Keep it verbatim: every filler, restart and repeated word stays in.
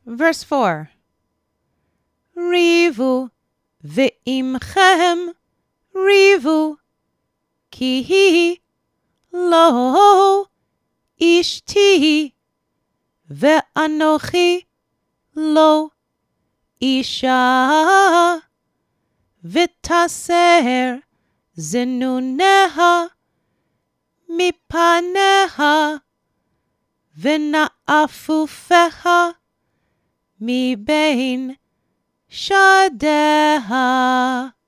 Verse four. Rivu ve'imchem rivu ki lo ishti ve'anochi lo isha v'taser zenuneha mipaneha v'na'afufeha mi bein shadeha.